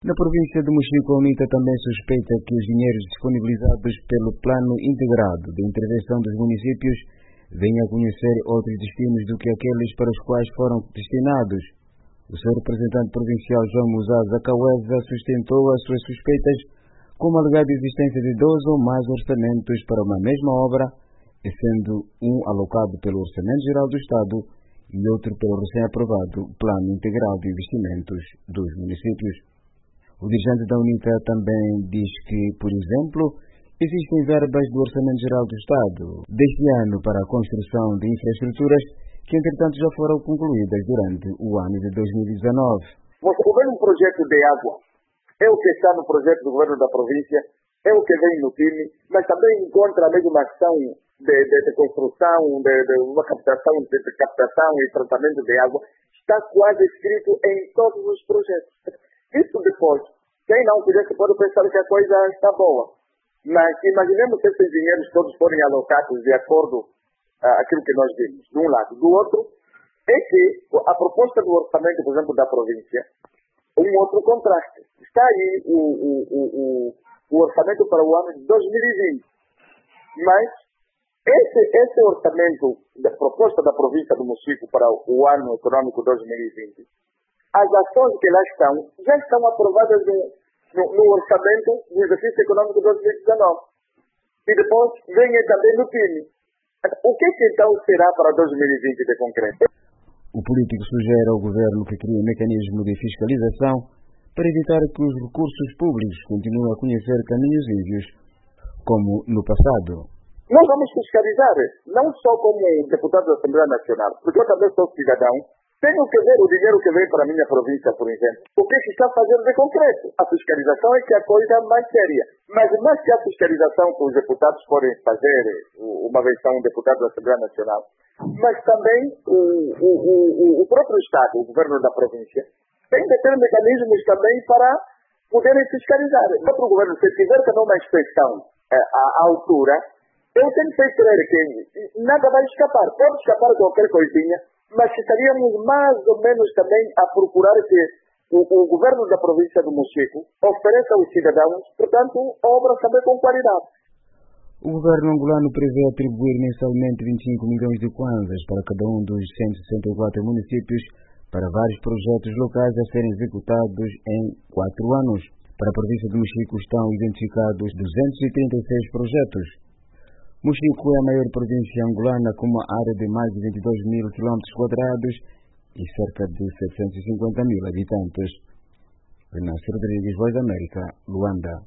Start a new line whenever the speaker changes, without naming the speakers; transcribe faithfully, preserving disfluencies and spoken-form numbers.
Na província de Mochico, a UNITA também suspeita que os dinheiros disponibilizados pelo Plano Integrado de Intervenção dos Municípios venham a conhecer outros destinos do que aqueles para os quais foram destinados. O seu representante provincial, João Musaza Caueza, sustentou as suas suspeitas com a alegada existência de dois ou mais orçamentos para uma mesma obra, sendo um alocado pelo Orçamento Geral do Estado e outro pelo recém-aprovado Plano Integral de Investimentos dos Municípios. O dirigente da UNITA também diz que, por exemplo, existem verbas do Orçamento Geral do Estado deste ano para a construção de infraestruturas que, entretanto, já foram concluídas durante o ano de dois mil e dezanove.
Você vê um projeto de água, é o que está no projeto do governo da província, é o que vem no P I M, mas também encontra a mesma ação de, de, de construção, de, de uma captação, de, de captação e tratamento de água, está quase escrito em todos os projetos. Isso depois, quem não conhece pode pensar que a coisa está boa. Mas imaginemos que esses dinheiros todos forem alocados de acordo com uh, aquilo que nós vimos, de um lado. Do outro, é que a proposta do orçamento, por exemplo, da província, um outro contraste. Está aí o, o, o, o, o orçamento para o ano de dois mil e vinte. Mas esse, esse orçamento, da proposta da província do Mochico para o ano econômico dois mil e vinte, as ações que lá estão, já estão aprovadas no, no, no orçamento do exercício econômico dois mil e dezanove. E depois vem também no P I M. O que, que então será para dois mil e vinte de concreto?
O político sugere ao governo que crie um mecanismo de fiscalização para evitar que os recursos públicos continuem a conhecer caminhos ímpios, como no passado.
Nós vamos fiscalizar, não só como deputado da Assembleia Nacional, porque eu também sou cidadão. Tenho que ver o dinheiro que vem para a minha província, por exemplo. O que se está fazendo de concreto? A fiscalização é que é a coisa mais séria. Mas mais que a fiscalização que os deputados podem fazer, uma vez são deputados da Assembleia Nacional, mas também o, o, o, o próprio Estado, o governo da província, tem de ter mecanismos também para poderem fiscalizar. O próprio governo, se tiver que dar uma inspeção é, à, à altura, eu tenho que crer que nada vai escapar. Pode escapar qualquer coisinha, mas estaríamos mais ou menos também a procurar que o, o governo da província do Mochico ofereça aos cidadãos, portanto, obras também com qualidade.
O governo angolano prevê atribuir mensalmente vinte e cinco milhões de kwanzas para cada um dos cento e sessenta e quatro municípios para vários projetos locais a serem executados em quatro anos. Para a província do Mochico estão identificados duzentos e trinta e seis projetos. Mochico é a maior província angolana com uma área de mais de vinte e dois mil quilômetros quadrados e cerca de setecentos e cinquenta mil habitantes. Venâncio Rodrigues, Voz da América, Luanda.